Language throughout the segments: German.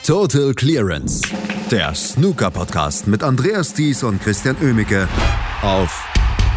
Total Clearance, der Snooker-Podcast mit Andreas Thies und Christian Oemicke auf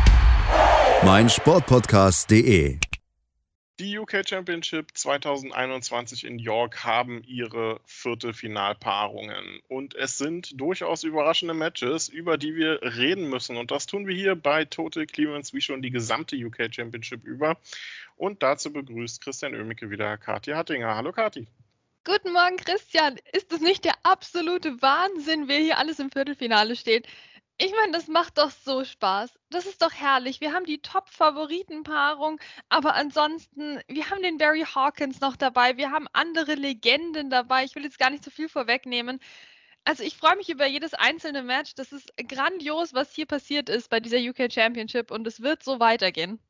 meinsportpodcast.de. Die UK Championship 2021 in York haben ihre Viertelfinalpaarungen und es sind durchaus überraschende Matches, über die wir reden müssen, und das tun wir hier bei Total Clearance wie schon die gesamte UK Championship über, und dazu begrüßt Christian Oemicke wieder Kathi Hattinger. Hallo Kathi. Guten Morgen, Christian. Ist das nicht der absolute Wahnsinn, wer hier alles im Viertelfinale steht? Ich meine, das macht doch so Spaß. Das ist doch herrlich. Wir haben die Top-Favoriten-Paarung, aber ansonsten, wir haben den Barry Hawkins noch dabei, wir haben andere Legenden dabei. Ich will jetzt gar nicht so viel vorwegnehmen. Also ich freue mich über jedes einzelne Match. Das ist grandios, was hier passiert ist bei dieser UK Championship, und es wird so weitergehen.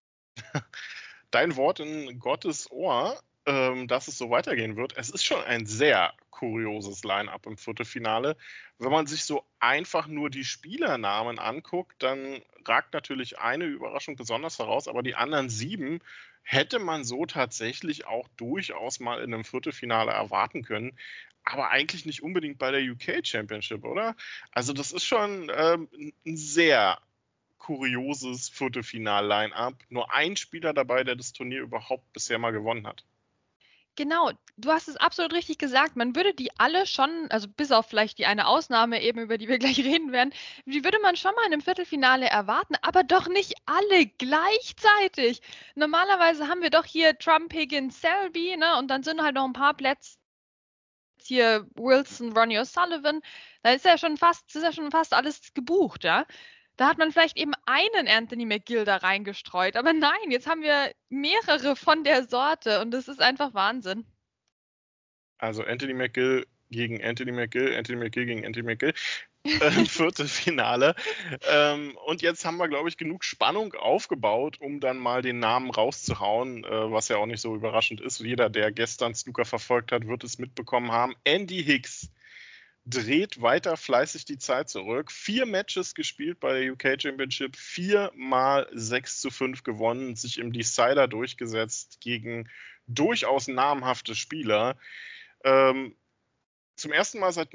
Dein Wort in Gottes Ohr, dass es so weitergehen wird. Es ist schon ein sehr kurioses Line-Up im Viertelfinale. Wenn man sich so einfach nur die Spielernamen anguckt, dann ragt natürlich eine Überraschung besonders heraus, aber die anderen 7 hätte man so tatsächlich auch durchaus mal in einem Viertelfinale erwarten können, aber eigentlich nicht unbedingt bei der UK Championship, oder? Also das ist schon ein sehr kurioses Viertelfinal-Line-Up. Nur ein Spieler dabei, der das Turnier überhaupt bisher mal gewonnen hat. Genau, du hast es absolut richtig gesagt. Man würde die alle schon, also bis auf vielleicht die eine Ausnahme eben, über die wir gleich reden werden, die würde man schon mal in einem Viertelfinale erwarten, aber doch nicht alle gleichzeitig. Normalerweise haben wir doch hier Trump, Higgins, Selby, ne? Und dann sind halt noch ein paar Plätze hier Wilson, Ronnie O'Sullivan. Da ist ja schon fast alles gebucht, ja. Da hat man vielleicht eben einen Anthony McGill da reingestreut. Aber nein, jetzt haben wir mehrere von der Sorte und das ist einfach Wahnsinn. Also Anthony McGill gegen Anthony McGill, Anthony McGill gegen Anthony McGill im Viertelfinale. Und jetzt haben wir, glaube ich, genug Spannung aufgebaut, um dann mal den Namen rauszuhauen, was ja auch nicht so überraschend ist. Jeder, der gestern Snooker verfolgt hat, wird es mitbekommen haben. Andy Higgs dreht weiter fleißig die Zeit zurück. 4 Matches gespielt bei der UK Championship, 4-mal 6-5 gewonnen, sich im Decider durchgesetzt gegen durchaus namhafte Spieler. Zum ersten Mal seit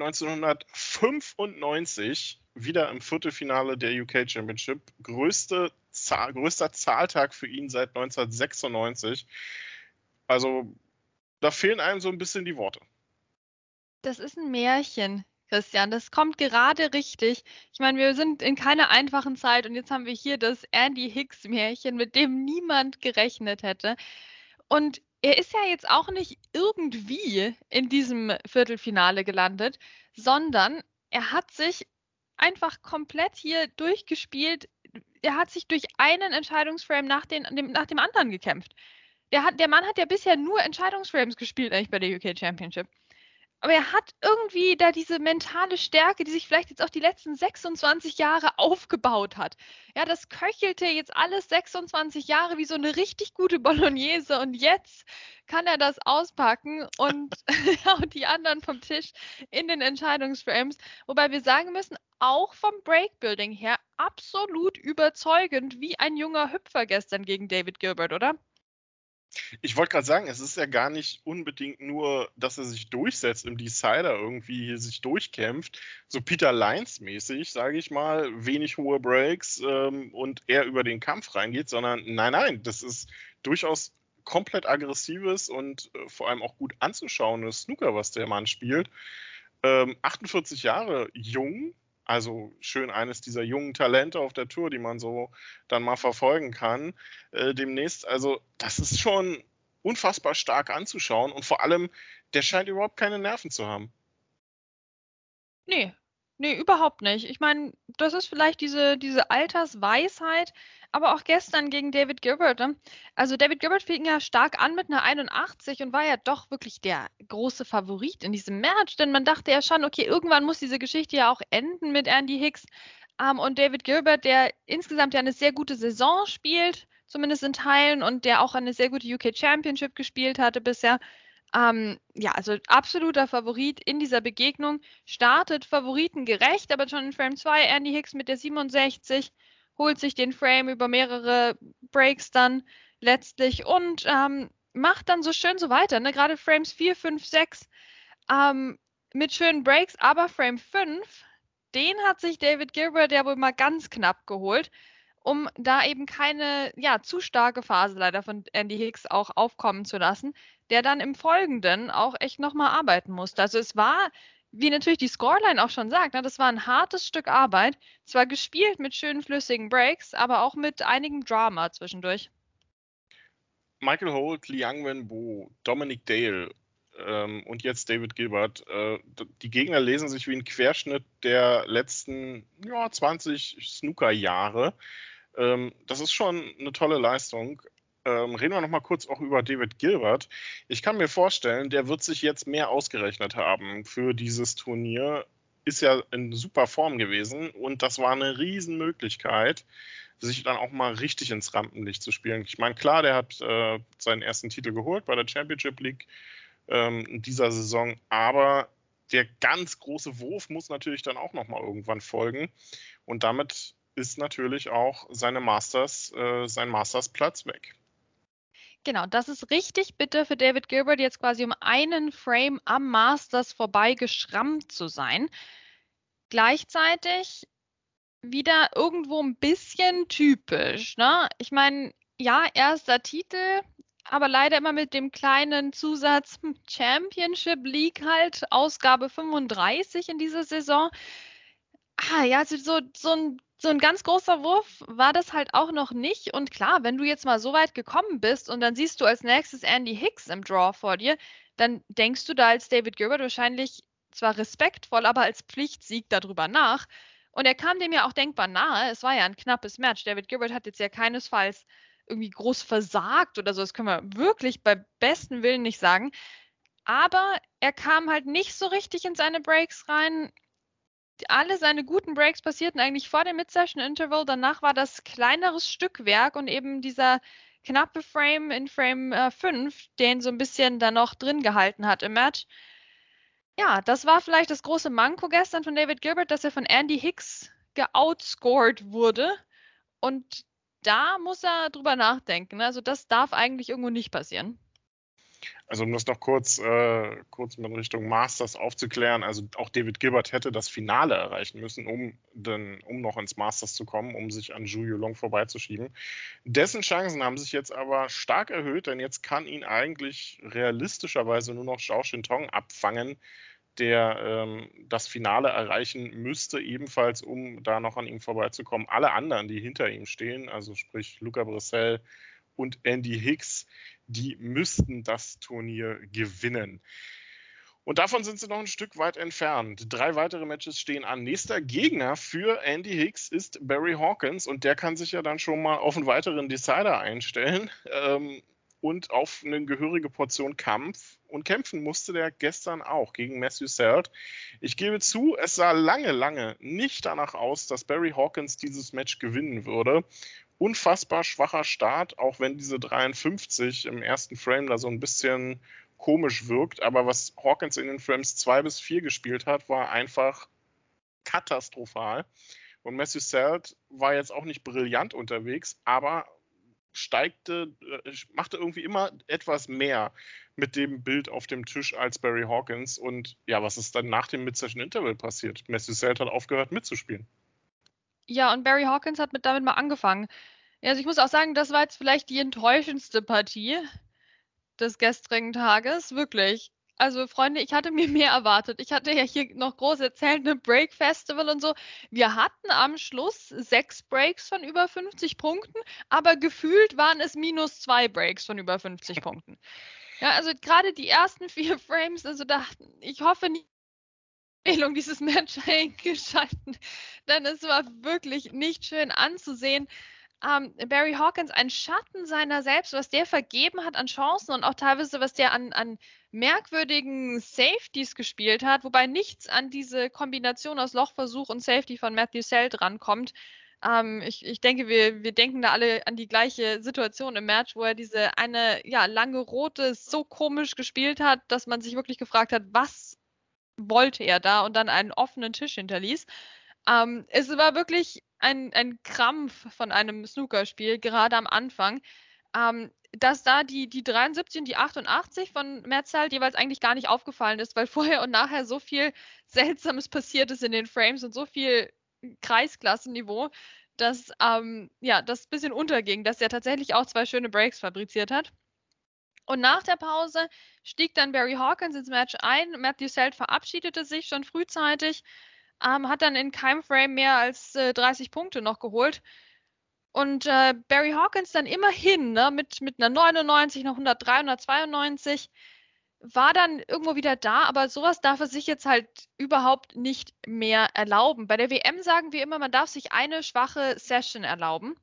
1995 wieder im Viertelfinale der UK Championship. Größter Zahltag für ihn seit 1996. Also da fehlen einem so ein bisschen die Worte. Das ist ein Märchen, Christian. Das kommt gerade richtig. Ich meine, wir sind in keiner einfachen Zeit und jetzt haben wir hier das Andy Higgs-Märchen, mit dem niemand gerechnet hätte. Und er ist ja jetzt auch nicht irgendwie in diesem Viertelfinale gelandet, sondern er hat sich einfach komplett hier durchgespielt. Er hat sich durch einen Entscheidungsframe nach dem anderen gekämpft. Der Mann hat ja bisher nur Entscheidungsframes gespielt, eigentlich bei der UK Championship. Aber er hat irgendwie da diese mentale Stärke, die sich vielleicht jetzt auch die letzten 26 Jahre aufgebaut hat. Ja, das köchelte jetzt alles 26 Jahre wie so eine richtig gute Bolognese, und jetzt kann er das auspacken und haut die anderen vom Tisch in den Entscheidungsframes. Wobei wir sagen müssen, auch vom Breakbuilding her absolut überzeugend, wie ein junger Hüpfer gestern gegen David Gilbert, oder? Ich wollte gerade sagen, es ist ja gar nicht unbedingt nur, dass er sich durchsetzt im Decider, irgendwie sich durchkämpft, so Peter Lines-mäßig, sage ich mal, wenig hohe Breaks und er über den Kampf reingeht, sondern nein, das ist durchaus komplett aggressives und vor allem auch gut anzuschauendes Snooker, was der Mann spielt. 48 Jahre jung, also schön eines dieser jungen Talente auf der Tour, die man so dann mal verfolgen kann demnächst. Also das ist schon unfassbar stark anzuschauen und vor allem, der scheint überhaupt keine Nerven zu haben. Nee, überhaupt nicht. Ich meine, das ist vielleicht diese Altersweisheit, aber auch gestern gegen David Gilbert, ne? Also David Gilbert fing ja stark an mit einer 81 und war ja doch wirklich der große Favorit in diesem Match, denn man dachte ja schon, okay, irgendwann muss diese Geschichte ja auch enden mit Andy Higgs. Und David Gilbert, der insgesamt ja eine sehr gute Saison spielt, zumindest in Teilen, und der auch eine sehr gute UK Championship gespielt hatte bisher. Ja, also absoluter Favorit in dieser Begegnung. Startet favoritengerecht, aber schon in Frame 2 Andy Higgs mit der 67, holt sich den Frame über mehrere Breaks dann letztlich und macht dann so schön so weiter. Ne? Gerade Frames 4, 5, 6 mit schönen Breaks, aber Frame 5, den hat sich David Gilbert ja wohl mal ganz knapp geholt, um da eben keine zu starke Phase leider von Andy Hicks auch aufkommen zu lassen, der dann im Folgenden auch echt nochmal arbeiten musste. Also es war, wie natürlich die Scoreline auch schon sagt, das war ein hartes Stück Arbeit, zwar gespielt mit schönen flüssigen Breaks, aber auch mit einigem Drama zwischendurch. Michael Holt, Liang Wenbo, Dominic Dale und jetzt David Gilbert. Die Gegner lesen sich wie ein Querschnitt der letzten 20 Snooker-Jahre. Das ist schon eine tolle Leistung. Reden wir noch mal kurz auch über David Gilbert. Ich kann mir vorstellen, der wird sich jetzt mehr ausgerechnet haben für dieses Turnier. Ist ja in super Form gewesen und das war eine Riesenmöglichkeit, sich dann auch mal richtig ins Rampenlicht zu spielen. Ich meine, klar, der hat seinen ersten Titel geholt bei der Championship League in dieser Saison, aber der ganz große Wurf muss natürlich dann auch noch mal irgendwann folgen und damit ist natürlich auch sein Masters-Platz weg. Genau, das ist richtig bitter für David Gilbert, jetzt quasi um einen Frame am Masters vorbei geschrammt zu sein. Gleichzeitig wieder irgendwo ein bisschen typisch, ne? Ich meine, ja, erster Titel, aber leider immer mit dem kleinen Zusatz Championship League halt, Ausgabe 35 in dieser Saison. Ja, also so ein ganz großer Wurf war das halt auch noch nicht. Und klar, wenn du jetzt mal so weit gekommen bist und dann siehst du als nächstes Andy Hicks im Draw vor dir, dann denkst du da als David Gilbert wahrscheinlich zwar respektvoll, aber als Pflichtsieg darüber nach. Und er kam dem ja auch denkbar nahe. Es war ja ein knappes Match. David Gilbert hat jetzt ja keinesfalls irgendwie groß versagt oder so. Das können wir wirklich bei bestem Willen nicht sagen. Aber er kam halt nicht so richtig in seine Breaks rein. Alle seine guten Breaks passierten eigentlich vor dem Mid-Session-Interval. Danach war das kleineres Stückwerk und eben dieser knappe Frame in Frame 5, den so ein bisschen da noch drin gehalten hat im Match. Ja, das war vielleicht das große Manko gestern von David Gilbert, dass er von Andy Hicks geoutscored wurde. Und da muss er drüber nachdenken. Also das darf eigentlich irgendwo nicht passieren. Also um das noch kurz mit Richtung Masters aufzuklären, also auch David Gilbert hätte das Finale erreichen müssen, um noch ins Masters zu kommen, um sich an Zhu Yulong vorbeizuschieben. Dessen Chancen haben sich jetzt aber stark erhöht, denn jetzt kann ihn eigentlich realistischerweise nur noch Zhao Shintong abfangen, der das Finale erreichen müsste, ebenfalls, um da noch an ihm vorbeizukommen. Alle anderen, die hinter ihm stehen, also sprich Luca Bressel und Andy Hicks, die müssten das Turnier gewinnen. Und davon sind sie noch ein Stück weit entfernt. 3 weitere Matches stehen an. Nächster Gegner für Andy Hicks ist Barry Hawkins und der kann sich ja dann schon mal auf einen weiteren Decider einstellen und auf eine gehörige Portion Kampf. Und kämpfen musste der gestern auch gegen Matthew Selt. Ich gebe zu, es sah lange nicht danach aus, dass Barry Hawkins dieses Match gewinnen würde. Unfassbar schwacher Start, auch wenn diese 53 im ersten Frame da so ein bisschen komisch wirkt. Aber was Hawkins in den Frames 2 bis 4 gespielt hat, war einfach katastrophal. Und Matthew Selt war jetzt auch nicht brillant unterwegs, aber machte irgendwie immer etwas mehr mit dem Bild auf dem Tisch als Barry Hawkins. Und ja, was ist dann nach dem Mid-Session-Interval passiert? Matthew Selt hat aufgehört mitzuspielen. Ja, und Barry Hawkins hat damit mal angefangen. Also ich muss auch sagen, das war jetzt vielleicht die enttäuschendste Partie des gestrigen Tages, wirklich. Also Freunde, ich hatte mir mehr erwartet. Ich hatte ja hier noch groß erzählt, eine Break Festival und so. Wir hatten am Schluss 6 Breaks von über 50 Punkten, aber gefühlt waren es -2 Breaks von über 50 Punkten. Ja, also gerade die ersten 4 Frames, also ich hoffe nicht, dieses Match eingeschalten, denn es war wirklich nicht schön anzusehen. Barry Hawkins ein Schatten seiner selbst, was der vergeben hat an Chancen und auch teilweise, was der an merkwürdigen Safeties gespielt hat, wobei nichts an diese Kombination aus Lochversuch und Safety von Matthew Selt rankommt. Ich denke, wir denken da alle an die gleiche Situation im Match, wo er diese eine lange rote so komisch gespielt hat, dass man sich wirklich gefragt hat, was wollte er da und dann einen offenen Tisch hinterließ. Es war wirklich ein Krampf von einem Snookerspiel, gerade am Anfang. dass da die 73 und die 88 von Metzold jeweils eigentlich gar nicht aufgefallen ist, weil vorher und nachher so viel Seltsames passiert ist in den Frames und so viel Kreisklassenniveau, dass das ein bisschen unterging, dass er tatsächlich auch 2 schöne Breaks fabriziert hat. Und nach der Pause stieg dann Barry Hawkins ins Match ein. Matthew Selt verabschiedete sich schon frühzeitig, hat dann in keinem Frame mehr als 30 Punkte noch geholt. Und Barry Hawkins dann immerhin mit einer 99, noch 103, 192, war dann irgendwo wieder da, aber sowas darf er sich jetzt halt überhaupt nicht mehr erlauben. Bei der WM sagen wir immer, man darf sich eine schwache Session erlauben.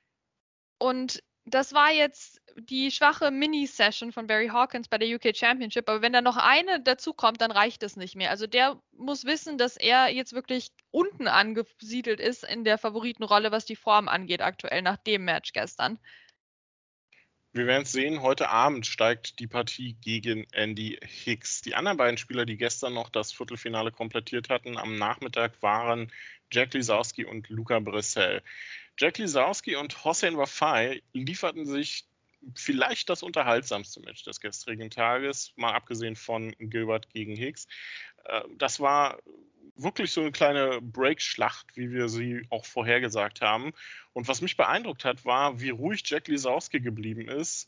Und das war jetzt die schwache Mini-Session von Barry Hawkins bei der UK Championship. Aber wenn da noch eine dazu kommt, dann reicht es nicht mehr. Also der muss wissen, dass er jetzt wirklich unten angesiedelt ist in der Favoritenrolle, was die Form angeht aktuell nach dem Match gestern. Wir werden es sehen, heute Abend steigt die Partie gegen Andy Hicks. Die anderen beiden Spieler, die gestern noch das Viertelfinale komplettiert hatten, am Nachmittag waren Jack Lisowski und Luca Brissell. Jack Lisowski und Hossein Wafai lieferten sich vielleicht das unterhaltsamste Match des gestrigen Tages, mal abgesehen von Gilbert gegen Hicks. Das war wirklich so eine kleine Break-Schlacht, wie wir sie auch vorhergesagt haben. Und was mich beeindruckt hat, war, wie ruhig Jack Lisowski geblieben ist,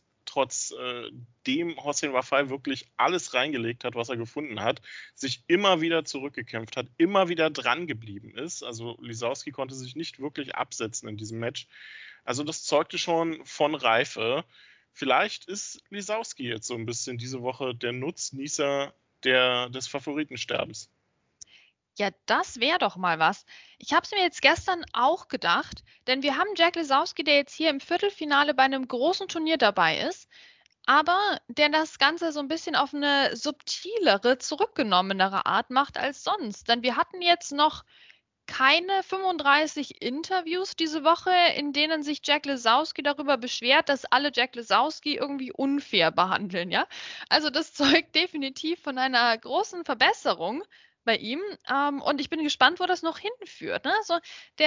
trotzdem Hossein Wafai wirklich alles reingelegt hat, was er gefunden hat, sich immer wieder zurückgekämpft hat, immer wieder dran geblieben ist. Also Lisowski konnte sich nicht wirklich absetzen in diesem Match. Also das zeugte schon von Reife. Vielleicht ist Lisowski jetzt so ein bisschen diese Woche der Nutznießer des Favoritensterbens. Ja, das wäre doch mal was. Ich habe es mir jetzt gestern auch gedacht, denn wir haben Jack Lisowski, der jetzt hier im Viertelfinale bei einem großen Turnier dabei ist, aber der das Ganze so ein bisschen auf eine subtilere, zurückgenommenere Art macht als sonst. Denn wir hatten jetzt noch keine 35 Interviews diese Woche, in denen sich Jack Lisowski darüber beschwert, dass alle Jack Lisowski irgendwie unfair behandeln, ja? Also das zeugt definitiv von einer großen Verbesserung bei ihm. Und ich bin gespannt, wo das noch hinführt. Ne? So,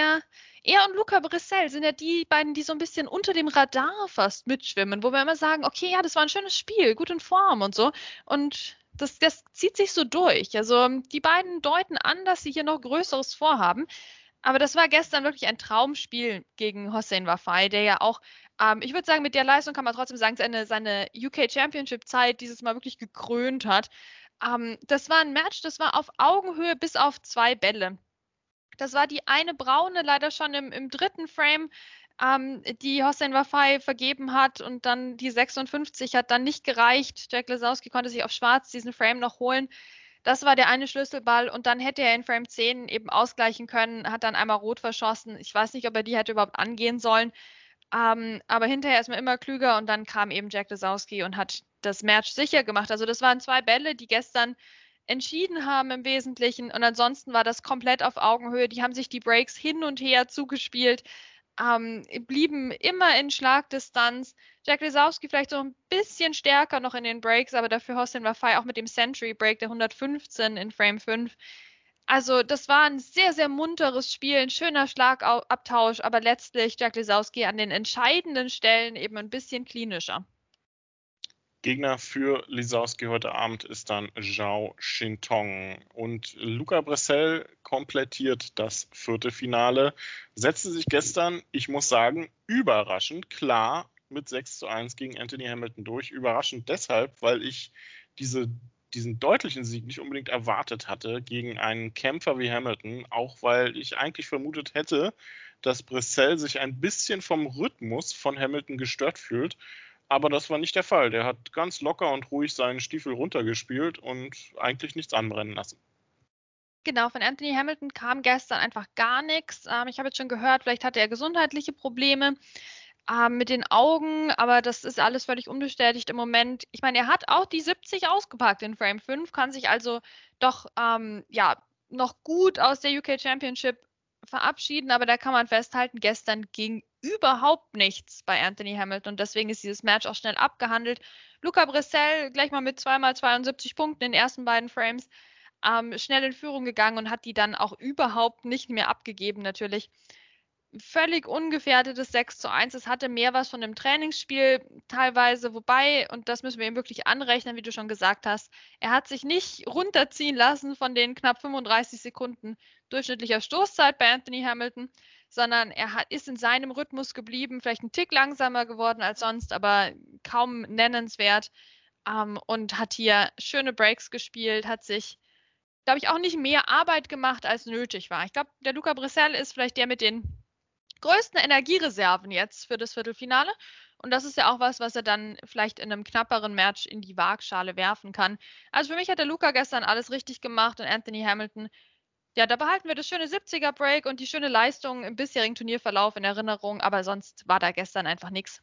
er und Luca Brissell sind ja die beiden, die so ein bisschen unter dem Radar fast mitschwimmen, wo wir immer sagen, okay, ja, das war ein schönes Spiel, gut in Form und so. Und das zieht sich so durch. Also die beiden deuten an, dass sie hier noch Größeres vorhaben. Aber das war gestern wirklich ein Traumspiel gegen Hossein Wafai, der ja auch, ich würde sagen, mit der Leistung kann man trotzdem sagen, seine UK Championship-Zeit dieses Mal wirklich gekrönt hat. Das war ein Match, das war auf Augenhöhe bis auf 2 Bälle. Das war die eine braune, leider schon im dritten Frame, die Hossein Wafai vergeben hat, und dann die 56 hat dann nicht gereicht. Jack Lisowski konnte sich auf schwarz diesen Frame noch holen. Das war der eine Schlüsselball, und dann hätte er in Frame 10 eben ausgleichen können, hat dann einmal rot verschossen. Ich weiß nicht, ob er die hätte überhaupt angehen sollen. Aber hinterher ist man immer klüger, und dann kam eben Jack Lisowski und hat das Match sicher gemacht. Also das waren 2 Bälle, die gestern entschieden haben im Wesentlichen, und ansonsten war das komplett auf Augenhöhe. Die haben sich die Breaks hin und her zugespielt, blieben immer in Schlagdistanz. Jack Lisowski vielleicht so ein bisschen stärker noch in den Breaks, aber dafür Hossein Wafai auch mit dem Century Break der 115 in Frame 5. Also das war ein sehr, sehr munteres Spiel, ein schöner Schlagabtausch, aber letztlich Jack Lisowski an den entscheidenden Stellen eben ein bisschen klinischer. Gegner für Lisowski heute Abend ist dann Zhao Shintong. Und Luca Brissell komplettiert das Viertelfinale, setzte sich gestern, ich muss sagen, überraschend klar mit 6:1 gegen Anthony Hamilton durch. Überraschend deshalb, weil ich diesen deutlichen Sieg nicht unbedingt erwartet hatte gegen einen Kämpfer wie Hamilton, auch weil ich eigentlich vermutet hätte, dass Brissell sich ein bisschen vom Rhythmus von Hamilton gestört fühlt. Aber das war nicht der Fall. Der hat ganz locker und ruhig seinen Stiefel runtergespielt und eigentlich nichts anbrennen lassen. Genau, von Anthony Hamilton kam gestern einfach gar nichts. Ich habe jetzt schon gehört, vielleicht hatte er gesundheitliche Probleme mit den Augen, aber das ist alles völlig unbestätigt im Moment. Ich meine, er hat auch die 70 ausgepackt in Frame 5, kann sich also doch noch gut aus der UK Championship verabschieden, aber da kann man festhalten, gestern ging überhaupt nichts bei Anthony Hamilton, und deswegen ist dieses Match auch schnell abgehandelt. Luca Brissell gleich mal mit 2x72 Punkten in den ersten beiden Frames schnell in Führung gegangen und hat die dann auch überhaupt nicht mehr abgegeben natürlich. völlig ungefährdetes 6:1. Es hatte mehr was von dem Trainingsspiel teilweise, wobei, und das müssen wir ihm wirklich anrechnen, wie du schon gesagt hast, er hat sich nicht runterziehen lassen von den knapp 35 Sekunden durchschnittlicher Stoßzeit bei Anthony Hamilton, sondern ist in seinem Rhythmus geblieben, vielleicht ein Tick langsamer geworden als sonst, aber kaum nennenswert, und hat hier schöne Breaks gespielt, hat sich, glaube ich, auch nicht mehr Arbeit gemacht, als nötig war. Ich glaube, der Luca Brecel ist vielleicht der mit den größten Energiereserven jetzt für das Viertelfinale. Und das ist ja auch was er dann vielleicht in einem knapperen Match in die Waagschale werfen kann. Also für mich hat der Luca gestern alles richtig gemacht und Anthony Hamilton, ja, da behalten wir das schöne 70er-Break und die schöne Leistung im bisherigen Turnierverlauf in Erinnerung, aber sonst war da gestern einfach nichts.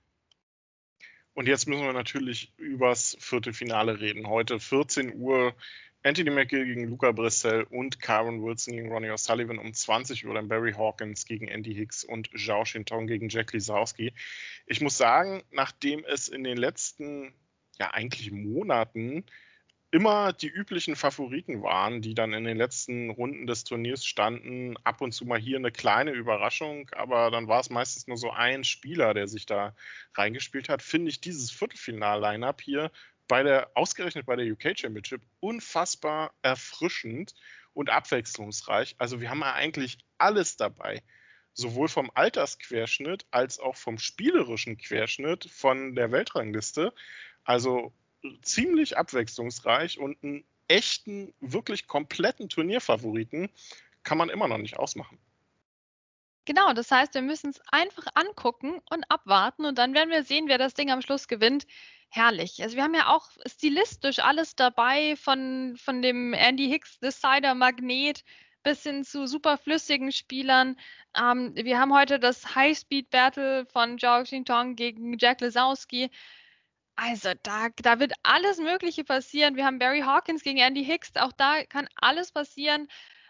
Und jetzt müssen wir natürlich übers Viertelfinale reden. Heute 14 Uhr Anthony McGill gegen Luca Brecel und Kyron Wilson gegen Ronnie O'Sullivan. Um 20 Uhr dann Barry Hawkins gegen Andy Hicks und Zhao Xintong gegen Jack Lisowski. Ich muss sagen, nachdem es in den letzten, ja eigentlich Monaten immer die üblichen Favoriten waren, die dann in den letzten Runden des Turniers standen, ab und zu mal hier eine kleine Überraschung, aber dann war es meistens nur so ein Spieler, der sich da reingespielt hat, finde ich dieses Viertelfinal-Line-Up hier ausgerechnet bei der UK Championship unfassbar erfrischend und abwechslungsreich. Also wir haben ja eigentlich alles dabei. Sowohl vom Altersquerschnitt als auch vom spielerischen Querschnitt von der Weltrangliste. Also ziemlich abwechslungsreich und einen echten, wirklich kompletten Turnierfavoriten kann man immer noch nicht ausmachen. Genau, das heißt, wir müssen es einfach angucken und abwarten und dann werden wir sehen, wer das Ding am Schluss gewinnt. Herrlich. Also wir haben ja auch stilistisch alles dabei, von dem Andy Hicks Decider-Magnet bis hin zu super flüssigen Spielern. Wir haben heute das High-Speed-Battle von Zhao Xintong gegen Jack Lisowski. Also da wird alles Mögliche passieren. Wir haben Barry Hawkins gegen Andy Hicks. Auch da kann alles passieren.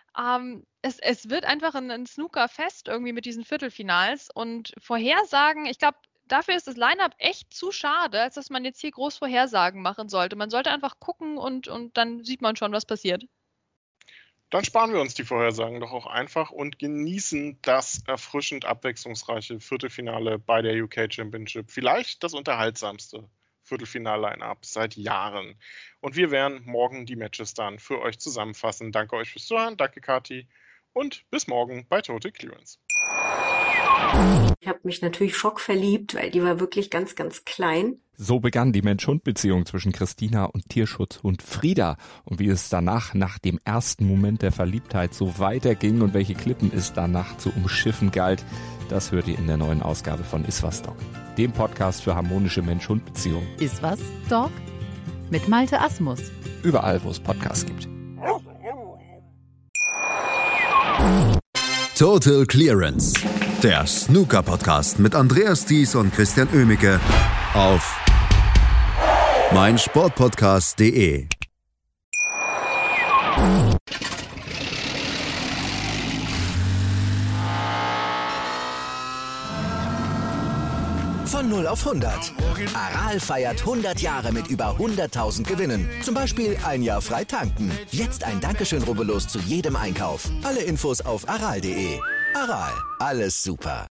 Es wird einfach ein Snooker-Fest irgendwie mit diesen Viertelfinals. Und Vorhersagen, ich glaube, dafür ist das Line-Up echt zu schade, als dass man jetzt hier groß Vorhersagen machen sollte. Man sollte einfach gucken und dann sieht man schon, was passiert. Dann sparen wir uns die Vorhersagen doch auch einfach und genießen das erfrischend abwechslungsreiche Viertelfinale bei der UK Championship. Vielleicht das unterhaltsamste Viertelfinal-Line-Up seit Jahren. Und wir werden morgen die Matches dann für euch zusammenfassen. Danke euch fürs Zuhören, danke Kathi und bis morgen bei Total Clearance. Ich habe mich natürlich schockverliebt, weil die war wirklich ganz, ganz klein. So begann die Mensch-Hund-Beziehung zwischen Christina und Tierschutzhund Frieda. Und wie es danach, nach dem ersten Moment der Verliebtheit, so weiterging und welche Klippen es danach zu umschiffen galt, das hört ihr in der neuen Ausgabe von Iswas Dog, dem Podcast für harmonische Mensch-Hund-Beziehungen. Iswas Dog mit Malte Asmus. Überall, wo es Podcasts gibt. Total Clearance, der Snooker-Podcast mit Andreas Thies und Christian Oemicke auf meinsportpodcast.de. Von 0 auf 100. Aral feiert 100 Jahre mit über 100.000 Gewinnen. Zum Beispiel ein Jahr frei tanken. Jetzt ein Dankeschön, rubbellos zu jedem Einkauf. Alle Infos auf aral.de. Aral, alles super.